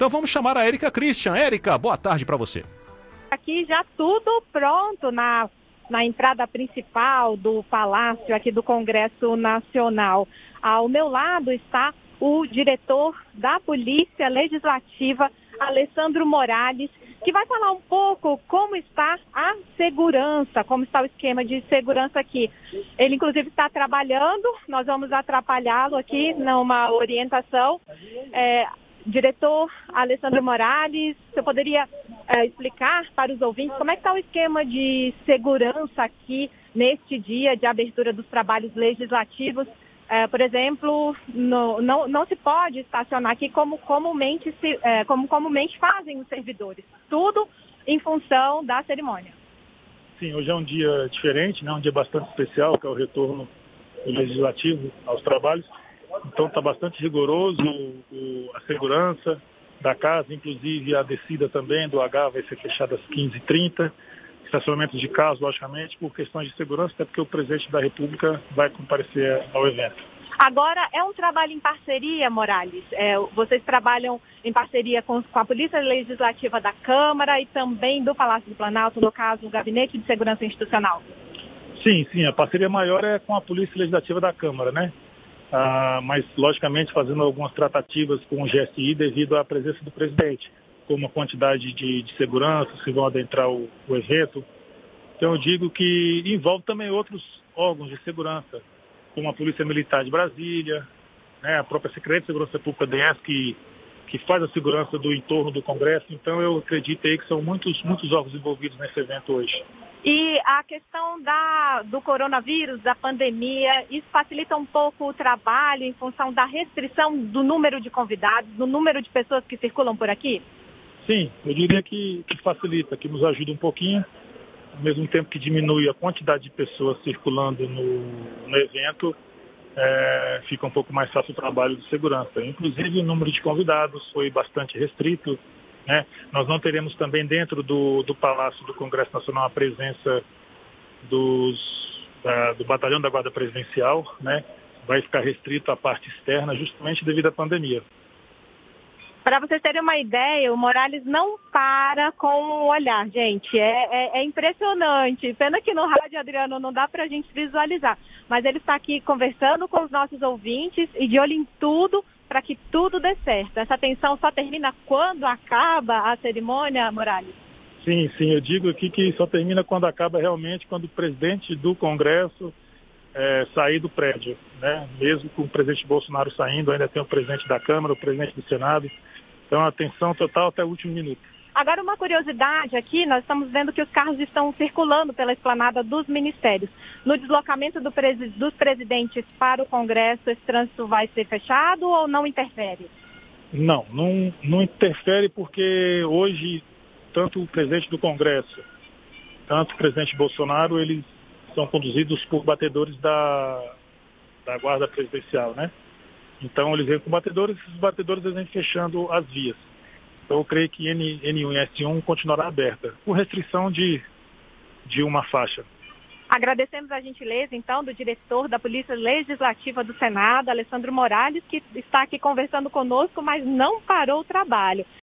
Então vamos chamar a Érica Christian. Érica, boa tarde para você. Aqui já tudo pronto na entrada principal do Palácio aqui do Congresso Nacional. Ao meu lado está o diretor da Polícia Legislativa, Alessandro Morales, que vai falar um pouco como está a segurança, como está o esquema de segurança aqui. Ele, inclusive, está trabalhando, nós vamos atrapalhá-lo aqui numa orientação. Diretor Alessandro Morales, você poderia explicar para os ouvintes como é que está o esquema de segurança aqui neste dia de abertura dos trabalhos legislativos? Por exemplo, não se pode estacionar aqui como comumente fazem os servidores, tudo em função da cerimônia. Sim, hoje é um dia diferente, né? Um dia bastante especial, que é o retorno do Legislativo aos trabalhos. Então está bastante rigoroso a segurança da casa, inclusive a descida também do H vai ser fechada às 15h30. Estacionamentos de carros, logicamente, por questões de segurança, até porque o presidente da República vai comparecer ao evento. Agora, é um trabalho em parceria, Morales? Vocês trabalham em parceria com a Polícia Legislativa da Câmara e também do Palácio do Planalto, no caso, o Gabinete de Segurança Institucional? Sim, a parceria maior é com a Polícia Legislativa da Câmara, né? Mas, logicamente, fazendo algumas tratativas com o GSI devido à presença do presidente, como a quantidade de segurança que vão adentrar o evento. Então, eu digo que envolve também outros órgãos de segurança, como a Polícia Militar de Brasília, né, a própria Secretaria de Segurança Pública, DS, que faz a segurança do entorno do Congresso. Então, eu acredito aí que são muitos órgãos envolvidos nesse evento hoje. E a questão do coronavírus, da pandemia, isso facilita um pouco o trabalho em função da restrição do número de convidados, do número de pessoas que circulam por aqui? Sim, eu diria que facilita, que nos ajuda um pouquinho, ao mesmo tempo que diminui a quantidade de pessoas circulando no evento, fica um pouco mais fácil o trabalho de segurança. Inclusive o número de convidados foi bastante restrito, né? Nós não teremos também dentro do Palácio do Congresso Nacional a presença do Batalhão da Guarda Presidencial, né? Vai ficar restrito à parte externa justamente devido à pandemia. Para vocês terem uma ideia, o Morales não para com o olhar, gente. É impressionante. Pena que no rádio, Adriano, não dá para a gente visualizar. Mas ele está aqui conversando com os nossos ouvintes e de olho em tudo para que tudo dê certo. Essa tensão só termina quando acaba a cerimônia, Morales? Sim, eu digo aqui que só termina quando acaba realmente, quando o presidente do Congresso sair do prédio, né? Mesmo com o presidente Bolsonaro saindo, ainda tem o presidente da Câmara, o presidente do Senado. Então, atenção total até o último minuto. Agora, uma curiosidade aqui, nós estamos vendo que os carros estão circulando pela esplanada dos ministérios. No deslocamento dos presidentes para o Congresso, esse trânsito vai ser fechado ou não interfere? Não interfere porque hoje, tanto o presidente do Congresso, tanto o presidente Bolsonaro, eles são conduzidos por batedores da Guarda Presidencial, né? Então, eles vêm com batedores e os batedores eles vêm fechando as vias. Então, eu creio que N1 e S1 continuará aberta, com restrição de uma faixa. Agradecemos a gentileza, então, do diretor da Polícia Legislativa do Senado, Alessandro Morales, que está aqui conversando conosco, mas não parou o trabalho.